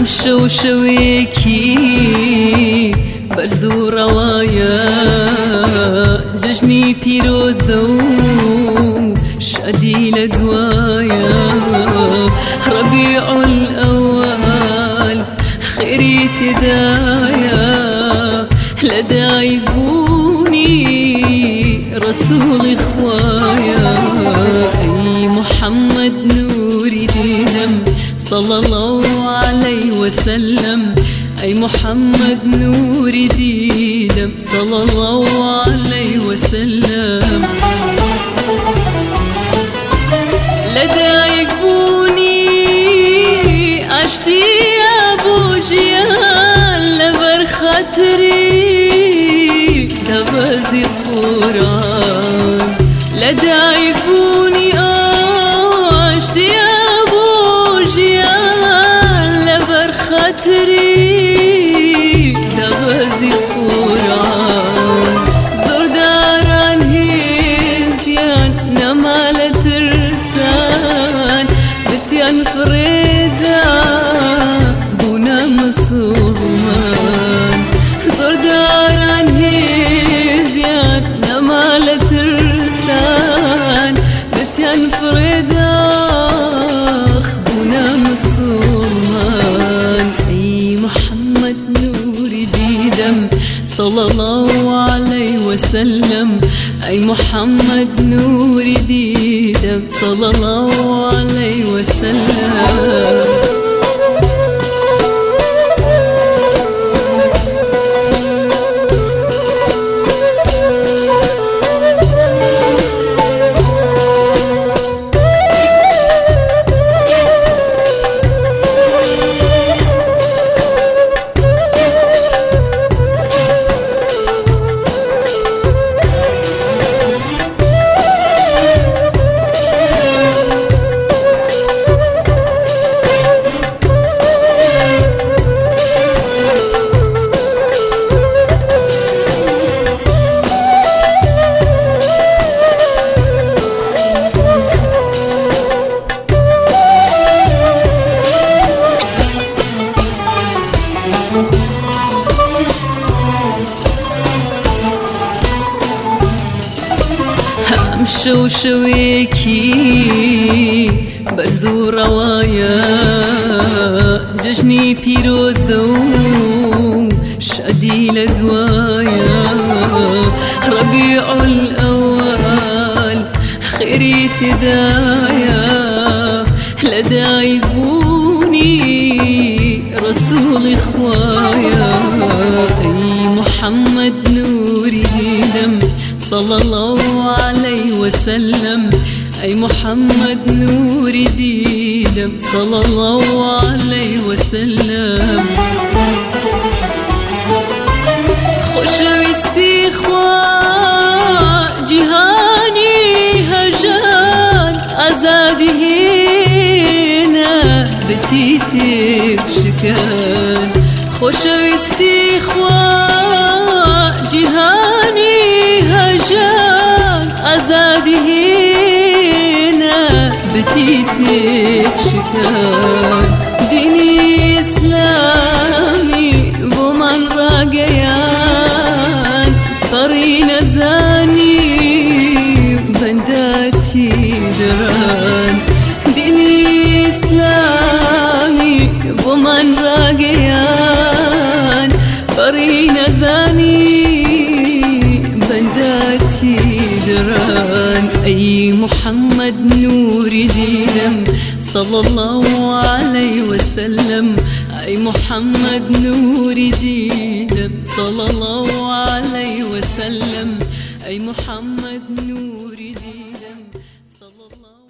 شوشويكي برزو روايا ججني بيروزو شادي لدوايا ربيع الأول خيري تدايا لدايقوني رسول خوايا أي محمد نوري دينم صلى الله عليه وسلم أي محمد نوري دينم صلى الله عليه وسلم لدايقوني عشتي يا أبو جيان لبر خاطري دبزي القرآن لدايقوني عشتي يا أبو جيان لبر خاطري دبزي القرآن زور داران هزيان نمال ترسان بتيان فريدا بونا مسلمان زور داران هزيان نمال ترسان بتيان فريدا بونا مسلمان أي محمد نوري ديدم صلى الله عليه وسلم أي محمد نوري ديدم صلى الله عليه وسلم شوشويكي برزو روايا ججني بيروزو شادي لدوايا ربيع الأول خيري تدايا لدايقوني رسول خوايا أي محمد نوري دم صلى الله عليه وسلم أي محمد نوري ديدم صلى الله عليه وسلم خوشوي استخوة جهاني هجان أزادي هنا بتيتك شكان خوشوي استخوة جهاني هجان أزادي هنا بتيتك شكان ديني إسلامي بومن راقيان طرينا زاني بنداتي دران ديني إسلامي بومن راقيان طرينا زاني بنداتي دران أي محمد نوري دينم صلى الله عليه وسلم أي محمد نوري دينم صلى الله عليه وسلم أي محمد نوري دينم صلى الله